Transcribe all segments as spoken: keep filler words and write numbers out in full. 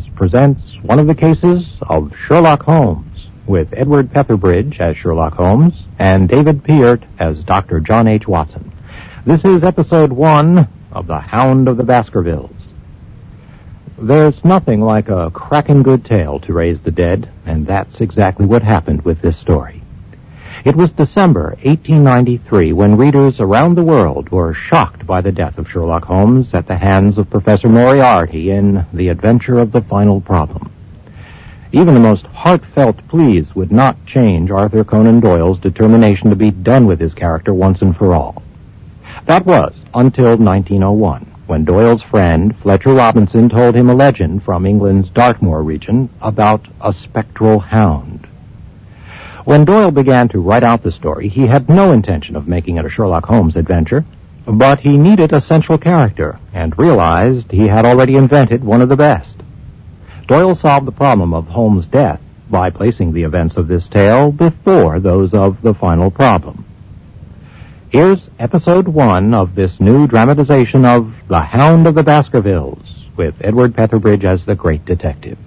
presents one of the cases of Sherlock Holmes, with Edward Petherbridge as Sherlock Holmes and David Peart as Doctor John H. Watson. This is episode one of The Hound of the Baskervilles. There's nothing like a cracking good tale to raise the dead, and that's exactly what happened with this story. It was December eighteen ninety-three when readers around the world were shocked by the death of Sherlock Holmes at the hands of Professor Moriarty in The Adventure of the Final Problem. Even the most heartfelt pleas would not change Arthur Conan Doyle's determination to be done with his character once and for all. That was until nineteen oh one, when Doyle's friend Fletcher Robinson told him a legend from England's Dartmoor region about a spectral hound. When Doyle began to write out the story, he had no intention of making it a Sherlock Holmes adventure, but he needed a central character and realized he had already invented one of the best. Doyle solved the problem of Holmes' death by placing the events of this tale before those of The Final Problem. Here's episode one of this new dramatization of The Hound of the Baskervilles, with Edward Petherbridge as the great detective.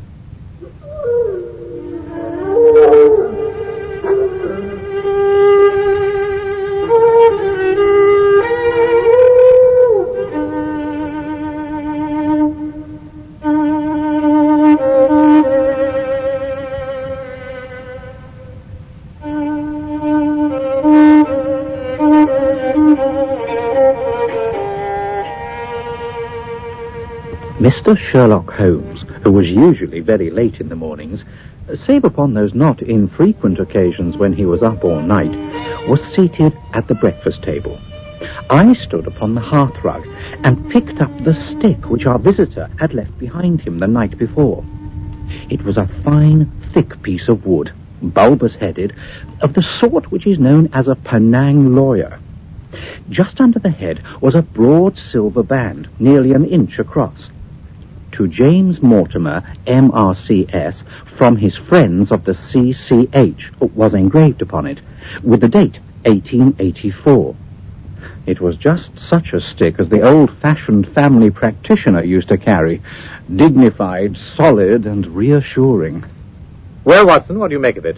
Mister Sherlock Holmes, who was usually very late in the mornings, save upon those not infrequent occasions when he was up all night, was seated at the breakfast table. I stood upon the hearthrug and picked up the stick which our visitor had left behind him the night before. It was a fine, thick piece of wood, bulbous-headed, of the sort which is known as a Penang lawyer. Just under the head was a broad silver band, nearly an inch across. To James Mortimer, M R C S, from his friends of the C C H, was engraved upon it, with the date eighteen eighty-four. It was just such a stick as the old-fashioned family practitioner used to carry, dignified, solid, and reassuring. Well, Watson, what do you make of it?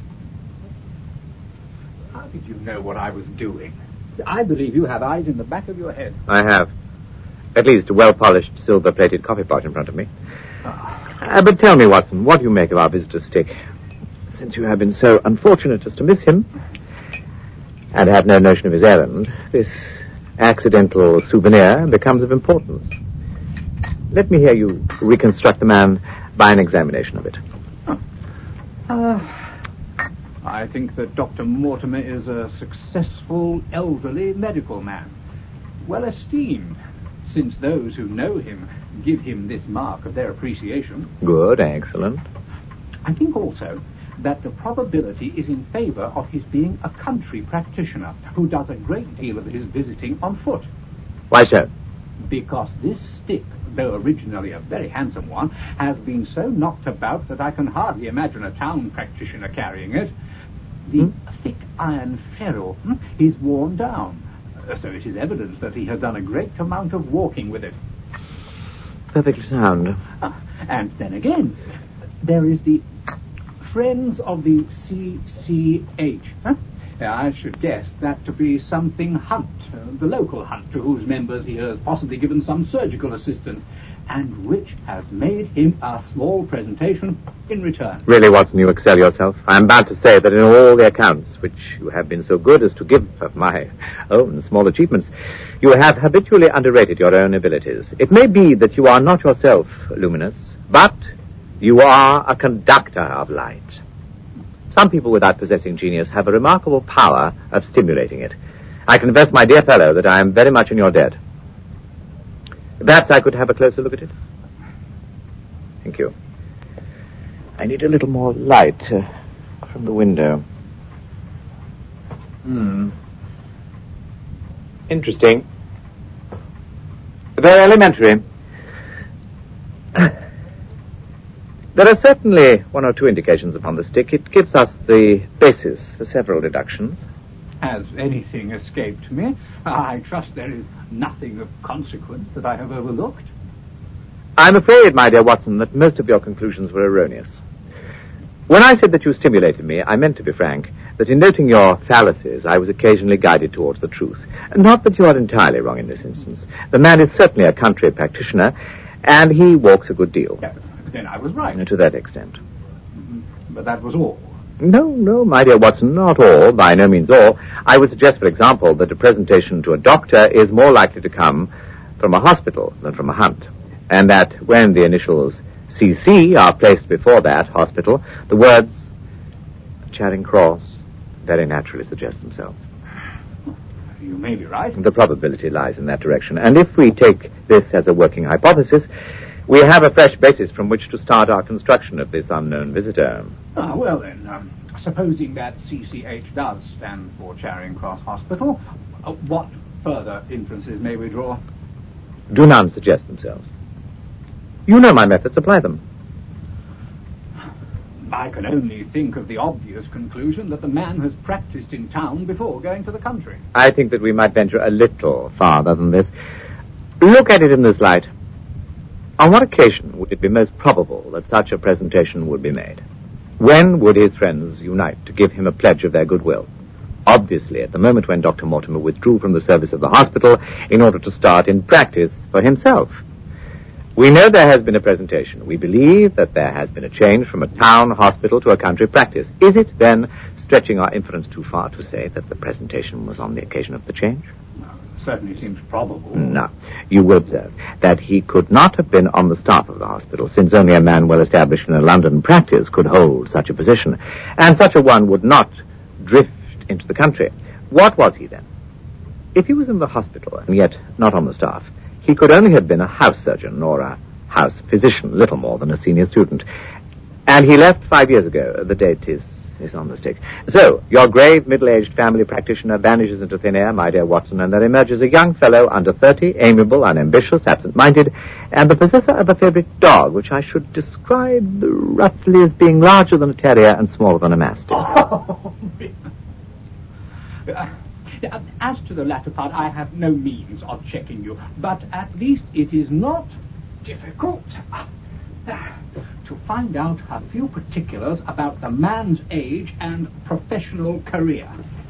How did you know what I was doing? I believe you have eyes in the back of your head. I have. At least a well-polished, silver-plated coffee pot in front of me. Uh, but tell me, Watson, what do you make of our visitor's stick? Since you have been so unfortunate as to miss him, and have no notion of his errand, this accidental souvenir becomes of importance. Let me hear you reconstruct the man by an examination of it. Uh, I think that Doctor Mortimer is a successful, elderly medical man, well esteemed, since those who know him give him this mark of their appreciation. Good, excellent. I think also that the probability is in favor of his being a country practitioner who does a great deal of his visiting on foot. Why so? Because this stick, though originally a very handsome one, has been so knocked about that I can hardly imagine a town practitioner carrying it. The hmm? thick iron ferrule hmm, is worn down, so it is evidence that he has done a great amount of walking with it. Perfectly sound. Ah, and then again, there is the Friends of the C C H. Huh? I should guess that to be something Hunt, uh, the local Hunt, to whose members he has possibly given some surgical assistance, and which has made him a small presentation in return. Really, Watson, you excel yourself. I am bound to say that in all the accounts which you have been so good as to give of my own small achievements, you have habitually underrated your own abilities. It may be that you are not yourself luminous, but you are a conductor of light. Some people without possessing genius have a remarkable power of stimulating it. I confess, my dear fellow, that I am very much in your debt. Perhaps I could have a closer look at it? Thank you. I need a little more light uh, from the window. Hmm. Interesting. Very elementary. There are certainly one or two indications upon the stick. It gives us the basis for several deductions. Has anything escaped me? I trust there is nothing of consequence that I have overlooked. I'm afraid, my dear Watson, that most of your conclusions were erroneous. When I said that you stimulated me, I meant to be frank, that in noting your fallacies, I was occasionally guided towards the truth. Not that you are entirely wrong in this instance. The man is certainly a country practitioner, and he walks a good deal. Yeah, then I was right. To that extent. But that was all. No, no, my dear Watson, not all, by no means all. I would suggest, for example, that a presentation to a doctor is more likely to come from a hospital than from a hunt, and that when the initials C C are placed before that hospital, the words Charing Cross very naturally suggest themselves. You may be right. The probability lies in that direction, and if we take this as a working hypothesis, we have a fresh basis from which to start our construction of this unknown visitor. Ah, well then, um, supposing that C C H does stand for Charing Cross Hospital, uh, what further inferences may we draw? Do none suggest themselves. You know my methods, apply them. I can only think of the obvious conclusion that the man has practiced in town before going to the country. I think that we might venture a little farther than this. Look at it in this light. On what occasion would it be most probable that such a presentation would be made? When would his friends unite to give him a pledge of their goodwill? Obviously, at the moment when Doctor Mortimer withdrew from the service of the hospital in order to start in practice for himself. We know there has been a presentation. We believe that there has been a change from a town hospital to a country practice. Is it, then, stretching our inference too far to say that the presentation was on the occasion of the change? Certainly seems probable. No. You will observe that he could not have been on the staff of the hospital, since only a man well established in a London practice could hold such a position, and such a one would not drift into the country. What was he, then? If he was in the hospital, and yet not on the staff, he could only have been a house surgeon or a house physician, little more than a senior student. And he left five years ago. The date is, is on the stick. So, your grave, middle-aged family practitioner vanishes into thin air, my dear Watson, and there emerges a young fellow under thirty, amiable, unambitious, absent-minded, and the possessor of a favorite dog, which I should describe roughly as being larger than a terrier and smaller than a mastiff. Oh, uh, as to the latter part, I have no means of checking you, but at least it is not difficult uh, to find out a few particulars about the man's age and professional career.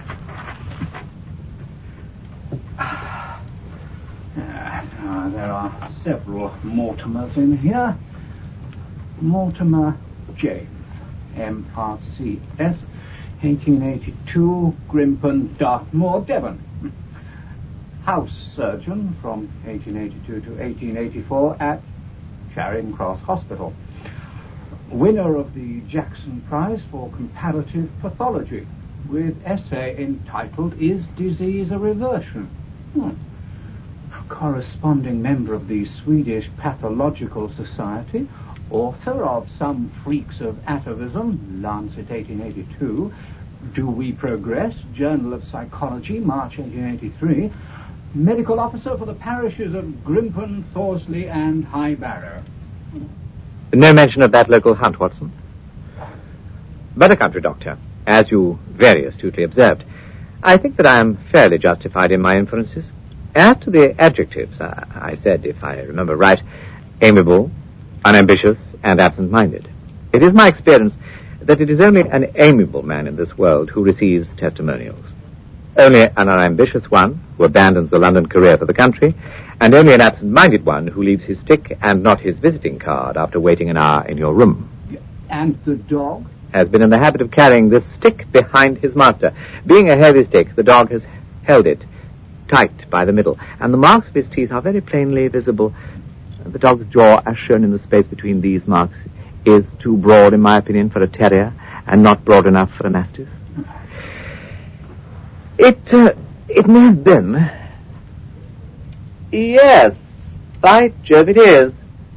Uh, uh, there are several Mortimers in here. Mortimer James, M R C S, eighteen eighty-two, Grimpen, Dartmoor, Devon. House surgeon from eighteen eighty-two to eighteen eighty-four at Charing Cross Hospital. Winner of the Jackson Prize for Comparative Pathology, with essay entitled Is Disease a Reversion? Hmm. Corresponding member of the Swedish Pathological Society, author of Some Freaks of Atavism, Lancet eighteen eighty-two, Do We Progress, Journal of Psychology, March eighteen eighty-three, medical officer for the parishes of Grimpen, Thorsley, and High Barrow. No mention of that local hunt, Watson. But a country doctor, as you very astutely observed. I think that I am fairly justified in my inferences. As to the adjectives, I, I said, if I remember right, amiable, unambitious, and absent-minded. It is my experience that it is only an amiable man in this world who receives testimonials. Only an unambitious one who abandons the London career for the country, and only an absent-minded one who leaves his stick and not his visiting card after waiting an hour in your room. And the dog? Has been in the habit of carrying this stick behind his master. Being a heavy stick, the dog has held it tight by the middle, and the marks of his teeth are very plainly visible. The dog's jaw, as shown in the space between these marks, is too broad, in my opinion, for a terrier, and not broad enough for a mastiff. It, uh, it may have been. Yes, by Jove, it is.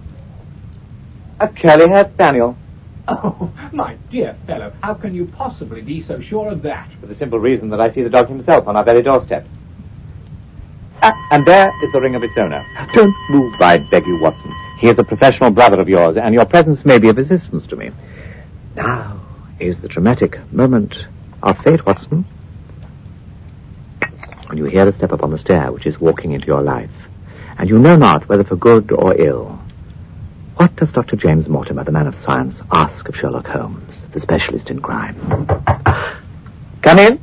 A curly-haired spaniel. Oh, my dear fellow, how can you possibly be so sure of that? For the simple reason that I see the dog himself on our very doorstep. Ah, and there is the ring of its owner. Don't move, I beg you, Watson. He is a professional brother of yours, and your presence may be of assistance to me. Now is the dramatic moment of fate, Watson. When you hear a step upon the stair which is walking into your life, and you know not whether for good or ill, What does Doctor James Mortimer, the man of science, ask of Sherlock Holmes, the specialist in crime? Come in.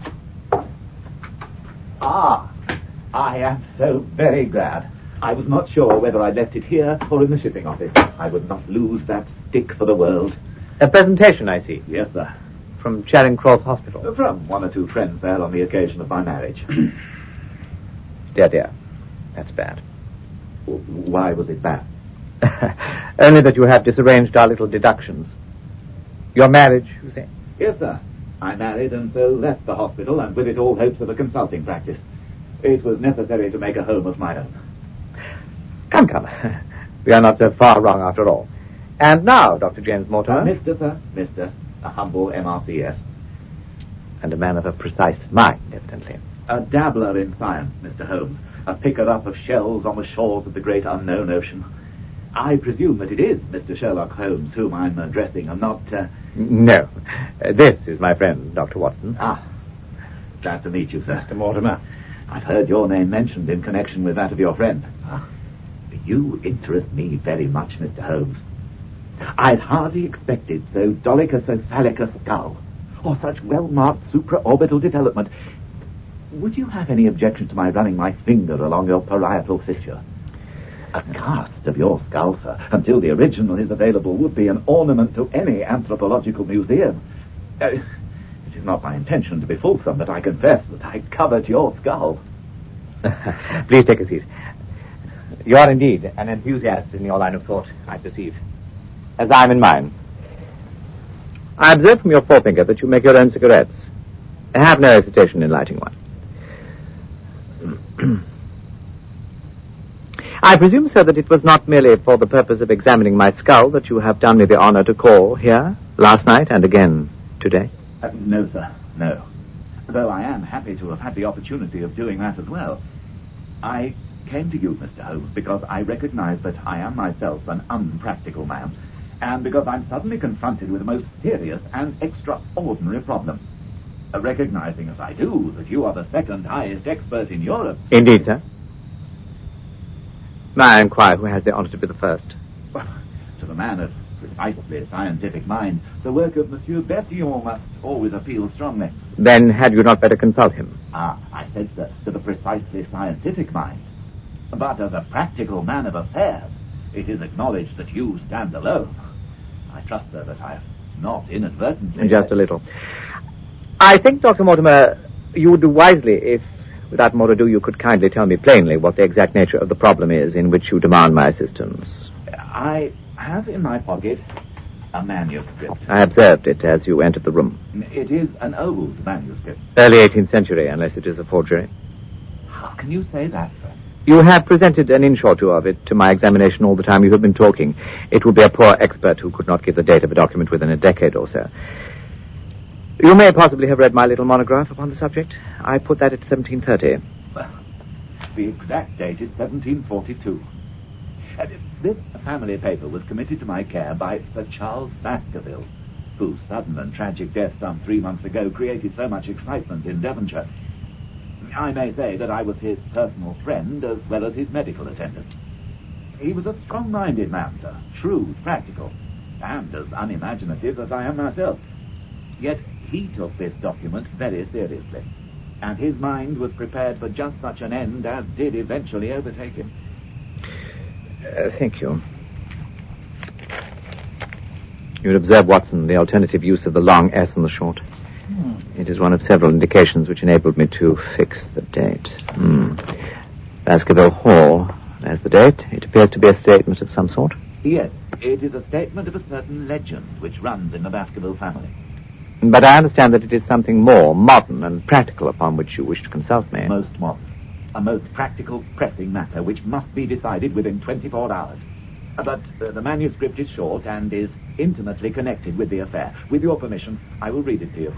Ah, I am so very glad. I was not sure whether I left it here or in the shipping office. I would not lose that stick for the world. A presentation, I see. Yes, sir. From Charing Cross Hospital. From one or two friends there on the occasion of my marriage. Dear, dear. That's bad. Why was it bad? Only that you have disarranged our little deductions. Your marriage, you say? Yes, sir. I married and so left the hospital, and with it all hopes of a consulting practice. It was necessary to make a home of my own. Come, come. We are not so far wrong after all. And now, Doctor James Mortimer. Uh, Mister, sir. Mister. A humble M R C S. And a man of a precise mind, evidently. A dabbler in science, Mister Holmes. A picker-up of shells on the shores of the great unknown ocean. I presume that it is Mister Sherlock Holmes whom I'm addressing, and not... Uh... No. Uh, this is my friend, Doctor Watson. Ah. Glad to meet you, sir. Mister Mortimer. I've heard your name mentioned in connection with that of your friend. Ah. You interest me very much, Mister Holmes. I'd hardly expected so dolichocephalic a skull, or such well-marked supraorbital development. Would you have any objection to my running my finger along your parietal fissure? A cast of your skull, sir, until the original is available, would be an ornament to any anthropological museum. Uh, it is not my intention to be fulsome, but I confess that I covet your skull. Please take a seat. You are indeed an enthusiast in your line of thought, I perceive, as I am in mine. I observe from your forefinger that you make your own cigarettes. I have no hesitation in lighting one. I presume, sir, that it was not merely for the purpose of examining my skull that you have done me the honor to call here last night and again today? Uh, no, sir, no. Though I am happy to have had the opportunity of doing that as well. I came to you, Mister Holmes, because I recognize that I am myself an unpractical man, and because I'm suddenly confronted with a most serious and extraordinary problem. Uh, recognizing as I do that you are the second highest expert in Europe. Indeed, sir. May I inquire who has the honor to be the first? To the man of precisely scientific mind, the work of Monsieur Bertillon must always appeal strongly. Then had you not better consult him? Ah, I said, sir, to the precisely scientific mind. But as a practical man of affairs, it is acknowledged that you stand alone. I trust, sir, that I have not inadvertently... Just a little. I think, Doctor Mortimer, you would do wisely if, without more ado, you could kindly tell me plainly what the exact nature of the problem is in which you demand my assistance. I have in my pocket a manuscript. I observed it as you entered the room. It is an old manuscript. Early eighteenth century, unless it is a forgery. How can you say that, sir? You have presented an inch or two of it to my examination all the time you have been talking. It would be a poor expert who could not give the date of a document within a decade or so. You may possibly have read my little monograph upon the subject. I put that at seventeen thirty. Well, the exact date is seventeen forty-two. Uh, this family paper was committed to my care by Sir Charles Baskerville, whose sudden and tragic death some three months ago created so much excitement in Devonshire. I may say that I was his personal friend as well as his medical attendant. He was a strong-minded man, sir, shrewd, practical, and as unimaginative as I am myself. Yet he took this document very seriously, and his mind was prepared for just such an end as did eventually overtake him. Uh, thank you. You would observe, Watson, the alternative use of the long S and the short. Hmm. It is one of several indications which enabled me to fix the date. Hmm. Baskerville Hall. There's the date. It appears to be a statement of some sort. Yes, it is a statement of a certain legend which runs in the Baskerville family. But I understand that it is something more modern and practical upon which you wish to consult me. Most modern. A most practical, pressing matter which must be decided within twenty-four hours. But uh, the manuscript is short and is intimately connected with the affair. With your permission, I will read it to you.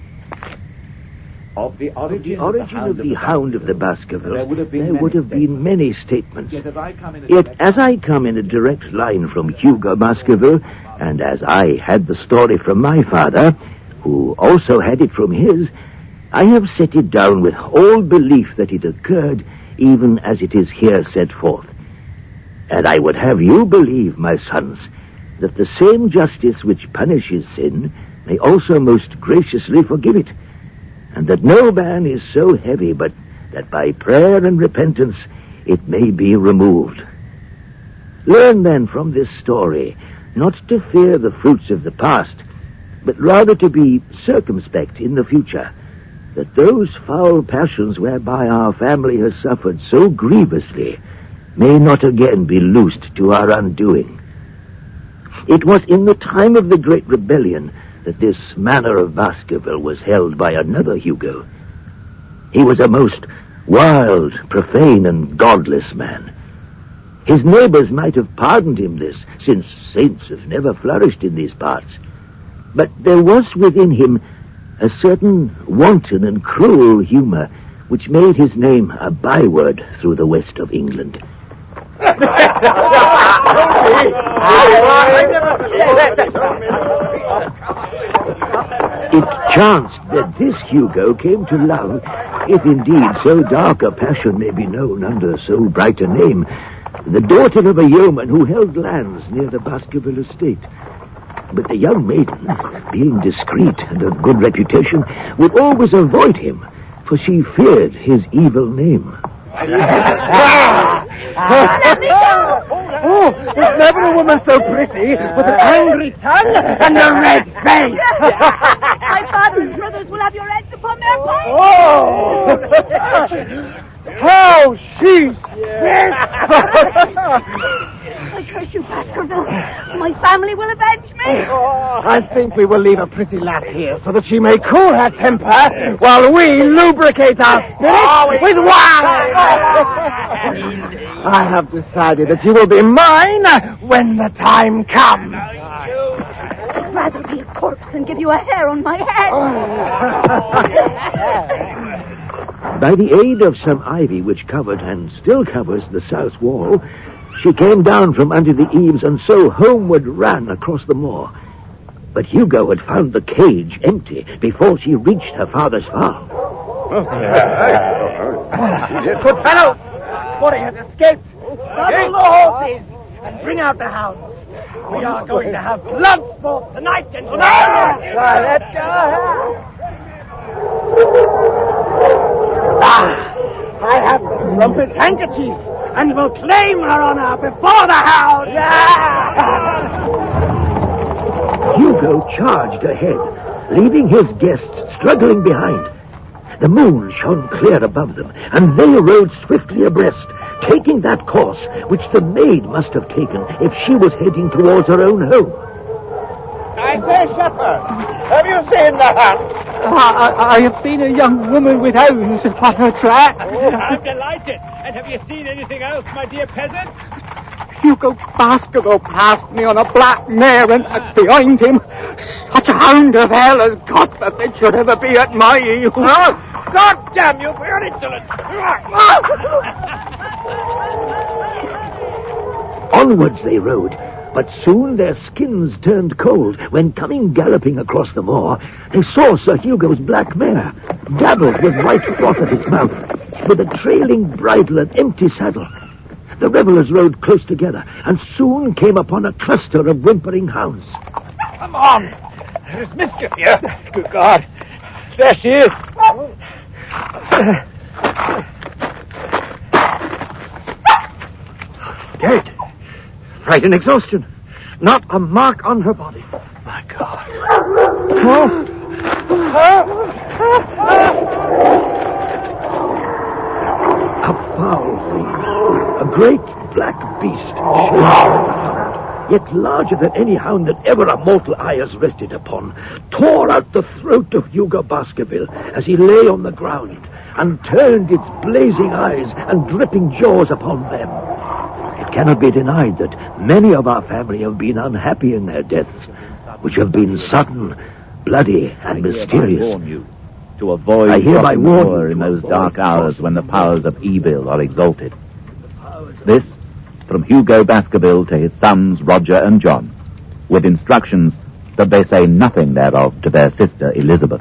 Of the origin, of the, origin of, the of the Hound of the Baskervilles, there would have been, there many, would have been many statements. Yet, as I come in a Yet direct as I come in a direct line from Hugo Baskerville, and as I had the story from my father, who also had it from his, I have set it down with all belief that it occurred even as it is here set forth. And I would have you believe, my sons, that the same justice which punishes sin may also most graciously forgive it, and that no ban is so heavy but that by prayer and repentance it may be removed. Learn then from this story not to fear the fruits of the past, but rather to be circumspect in the future, that those foul passions whereby our family has suffered so grievously may not again be loosed to our undoing. It was in the time of the Great Rebellion that this manor of Baskerville was held by another Hugo. He was a most wild, profane, and godless man. His neighbors might have pardoned him this, since saints have never flourished in these parts. But there was within him a certain wanton and cruel humor which made his name a byword through the west of England. It chanced that this Hugo came to love, if indeed so dark a passion may be known under so bright a name, the daughter of a yeoman who held lands near the Baskerville estate. But the young maiden, being discreet and of good reputation, would always avoid him, for she feared his evil name. Oh, there's never a woman so pretty, with an angry tongue and a red face. My father and brothers will have your heads upon their plates. Oh! How she spits! I curse you, Baskerville. My family will avenge me. I think we will leave a pretty lass here so that she may cool her temper while we lubricate our spirits with wine. I have decided that you will be mine when the time comes. I'd rather be a corpse than give you a hair on my head. By the aid of some ivy which covered and still covers the south wall, she came down from under the eaves and so homeward ran across the moor. But Hugo had found the cage empty before she reached her father's farm. Good fellows! Spotty has escaped. Saddle the horses and bring out the hounds. We are going to have blood sports tonight, gentlemen! Let's go! Ah, I have Rumpet's handkerchief and will claim her honor before the hound. Hugo charged ahead, leaving his guests struggling behind. The moon shone clear above them, and they rode swiftly abreast, taking that course which the maid must have taken if she was heading towards her own home. I say, shepherd, have you seen the hunt? I, I, I have seen a young woman with hounds upon her track. Oh, I'm delighted. And have you seen anything else, my dear peasant? Hugo Baskerville passed me on a black mare, and uh, behind him, such a hound of hell as God forbid should ever be at my heels. Oh, God damn you for your insolence! Onwards they rode, but soon their skins turned cold when, coming galloping across the moor, they saw Sir Hugo's black mare, dabbled with white froth at its mouth, with a trailing bridle and empty saddle. The revellers rode close together, and soon came upon a cluster of whimpering hounds. Come on! There is mischief here. Good God! There she is! Dead. Fright and exhaustion. Not a mark on her body. My God. Oh. A foul thing. A great black beast. Yet larger than any hound that ever a mortal eye has rested upon, tore out the throat of Hugo Baskerville as he lay on the ground, and turned its blazing eyes and dripping jaws upon them. It cannot be denied that many of our family have been unhappy in their deaths, which have been sudden, bloody, and mysterious. To avoid I hereby warn you in those dark hours when the powers of evil are exalted. This from Hugo Baskerville to his sons Roger and John, with instructions that they say nothing thereof to their sister Elizabeth.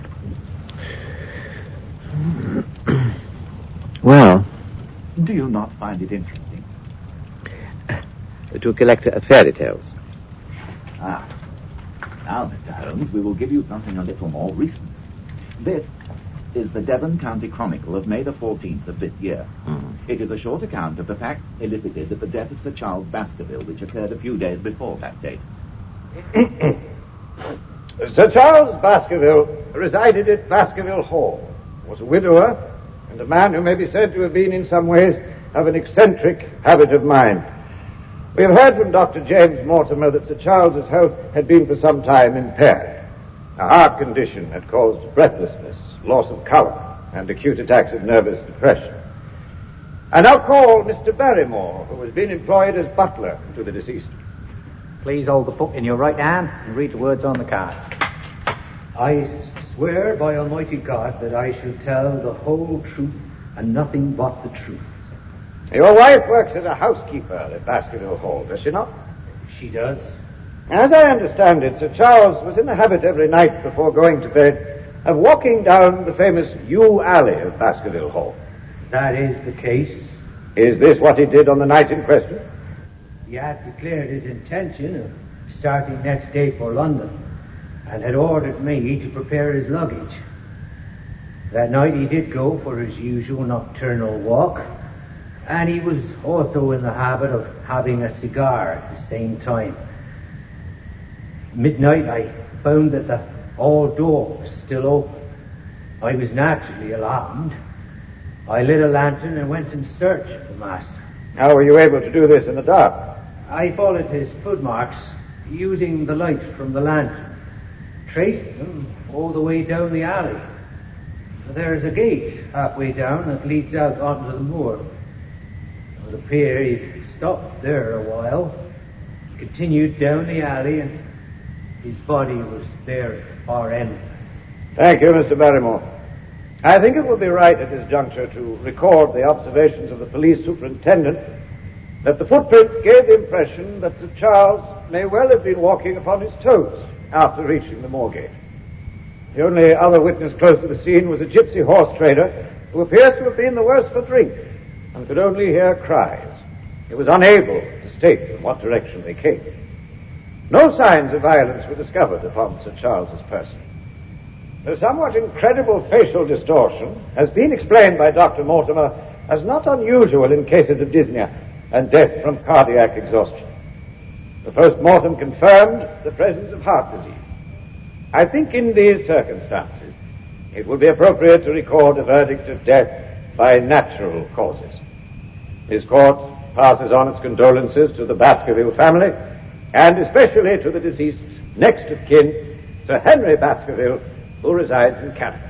Well, do you not find it interesting? to collect uh, fairy tales. Ah. Now, Mister Holmes, we will give you something a little more recent. This is the Devon County Chronicle of May the fourteenth of this year. Mm. It is a short account of the facts elicited at the death of Sir Charles Baskerville, which occurred a few days before that date. Sir Charles Baskerville resided at Baskerville Hall, was a widower, and a man who may be said to have been in some ways of an eccentric habit of mind. We have heard from Doctor James Mortimer that Sir Charles's health had been for some time impaired. A heart condition had caused breathlessness, loss of colour, and acute attacks of nervous depression. I now call Mister Barrymore, who has been employed as butler to the deceased. Please hold the book in your right hand and read the words on the card. I swear by Almighty God that I shall tell the whole truth and nothing but the truth. Your wife works as a housekeeper at Baskerville Hall, does she not? She does. As I understand it, Sir Charles was in the habit every night before going to bed of walking down the famous yew alley of Baskerville Hall. That is the case. Is this what he did on the night in question? He had declared his intention of starting next day for London and had ordered me to prepare his luggage. That night he did go for his usual nocturnal walk, and he was also in the habit of having a cigar at the same time. Midnight I found that the hall door was still open. I was naturally alarmed. I lit a lantern and went in search of the master. How were you able to do this in the dark? I followed his footmarks using the light from the lantern, tracing them all the way down the alley. There is a gate halfway down that leads out onto the moor. It would appear he stopped there a while, continued down the alley, and his body was there at the far end. Thank you, Mister Barrymore. I think it would be right at this juncture to record the observations of the police superintendent that the footprints gave the impression that Sir Charles may well have been walking upon his toes after reaching the Moorgate. The only other witness close to the scene was a gypsy horse trader who appears to have been the worse for drink and could only hear cries. He was unable to state from what direction they came. No signs of violence were discovered upon Sir Charles's person. The somewhat incredible facial distortion has been explained by Doctor Mortimer as not unusual in cases of dyspnea and death from cardiac exhaustion. The post-mortem confirmed the presence of heart disease. I think in these circumstances it would be appropriate to record a verdict of death by natural causes. This court passes on its condolences to the Baskerville family and especially to the deceased's next of kin, Sir Henry Baskerville, who resides in Canada.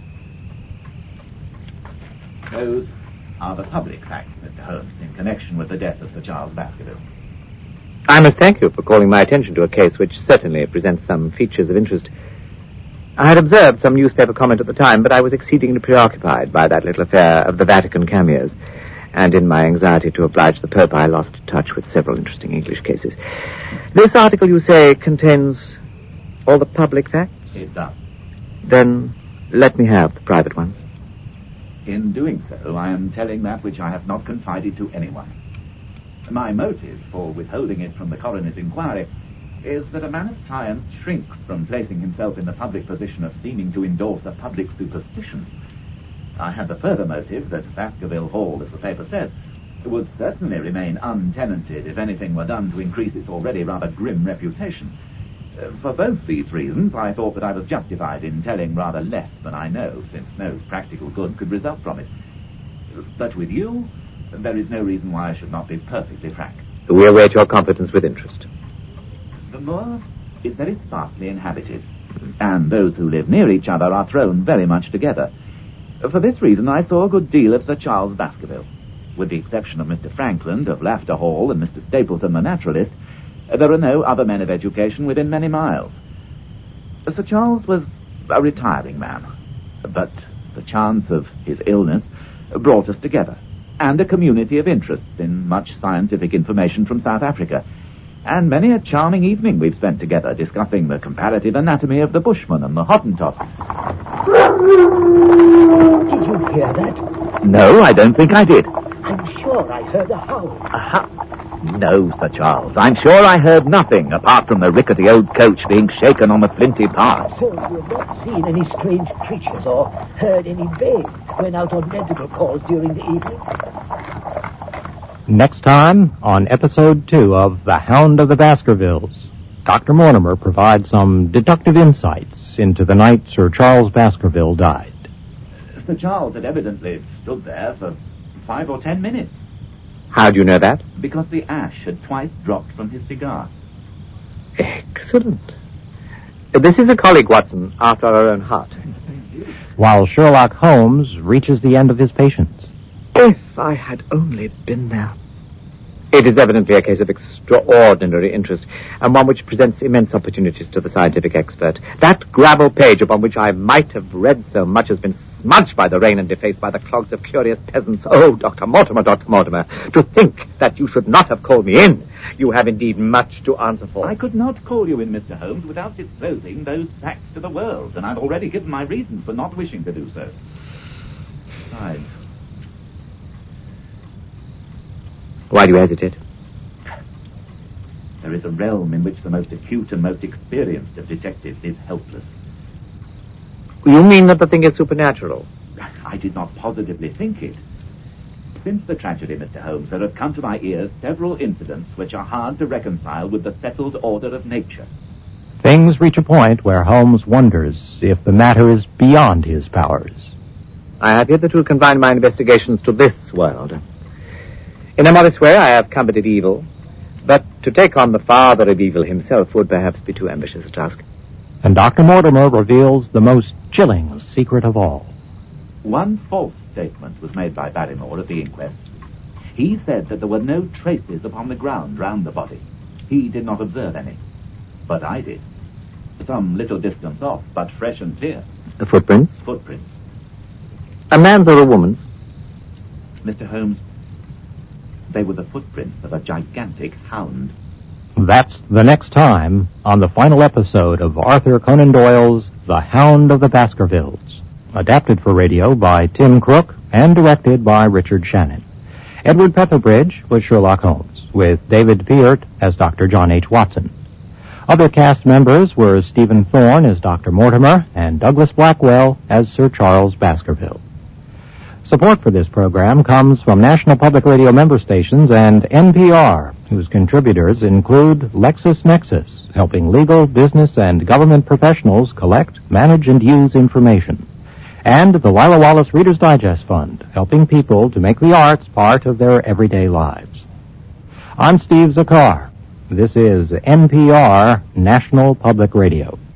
Those are the public facts, Mister Holmes, in connection with the death of Sir Charles Baskerville. I must thank you for calling my attention to a case which certainly presents some features of interest. I had observed some newspaper comment at the time, but I was exceedingly preoccupied by that little affair of the Vatican cameos, and in my anxiety to oblige the Pope, I lost touch with several interesting English cases. This article, you say, contains all the public facts? It does. Then let me have the private ones. In doing so, I am telling that which I have not confided to anyone. My motive for withholding it from the coroner's inquiry is that a man of science shrinks from placing himself in the public position of seeming to endorse a public superstition. I had the further motive that Baskerville Hall, as the paper says, would certainly remain untenanted if anything were done to increase its already rather grim reputation. Uh, for both these reasons, I thought that I was justified in telling rather less than I know, since no practical good could result from it. But with you, there is no reason why I should not be perfectly frank. We await your confidence with interest. The moor is very sparsely inhabited, and those who live near each other are thrown very much together. For this reason, I saw a good deal of Sir Charles Baskerville. With the exception of Mister Frankland of Lafter Hall and Mister Stapleton, the naturalist, there are no other men of education within many miles. Sir Charles was a retiring man, but the chance of his illness brought us together, and a community of interests in much scientific information from South Africa, and many a charming evening we've spent together discussing the comparative anatomy of the Bushman and the Hottentot. Did you hear that? No, I don't think I did. I'm sure I heard a howl. A howl? No, Sir Charles. I'm sure I heard nothing apart from the rickety old coach being shaken on the flinty path. So you have not seen any strange creatures or heard any baying when out on medical calls during the evening? Next time on episode two of The Hound of the Baskervilles, Doctor Mortimer provides some deductive insights into the night Sir Charles Baskerville died. Sir Charles had evidently stood there for five or ten minutes. How do you know that? Because the ash had twice dropped from his cigar. Excellent. This is a colleague, Watson, after our own heart. While Sherlock Holmes reaches the end of his patience. If I had only been there. It is evidently a case of extraordinary interest, and one which presents immense opportunities to the scientific expert. That gravel page upon which I might have read so much has been smudged by the rain and defaced by the clogs of curious peasants. Oh, Doctor Mortimer, Doctor Mortimer, to think that you should not have called me in. You have indeed much to answer for. I could not call you in, Mister Holmes, without disclosing those facts to the world, and I've already given my reasons for not wishing to do so. Besides... Why do you hesitate? There is a realm in which the most acute and most experienced of detectives is helpless. You mean that the thing is supernatural? I did not positively think it. Since the tragedy, Mister Holmes, there have come to my ears several incidents which are hard to reconcile with the settled order of nature. Things reach a point where Holmes wonders if the matter is beyond his powers. I have hitherto confined my investigations to this world. In a modest way, I have combated evil, but to take on the father of evil himself would perhaps be too ambitious a task. And Doctor Mortimer reveals the most chilling secret of all. One false statement was made by Barrymore at the inquest. He said that there were no traces upon the ground round the body. He did not observe any. But I did. Some little distance off, but fresh and clear. The footprints? Footprints. A man's or a woman's? Mister Holmes, they were the footprints of a gigantic hound. That's the next time on the final episode of Arthur Conan Doyle's The Hound of the Baskervilles, adapted for radio by Tim Crook and directed by Richard Shannon. Edward Petherbridge was Sherlock Holmes, with David Peart as Doctor John H. Watson. Other cast members were Stephen Thorne as Doctor Mortimer and Douglas Blackwell as Sir Charles Baskerville. Support for this program comes from National Public Radio member stations and N P R, whose contributors include LexisNexis, helping legal, business, and government professionals collect, manage, and use information, and the Lila Wallace Reader's Digest Fund, helping people to make the arts part of their everyday lives. I'm Steve Zakar. This is N P R National Public Radio.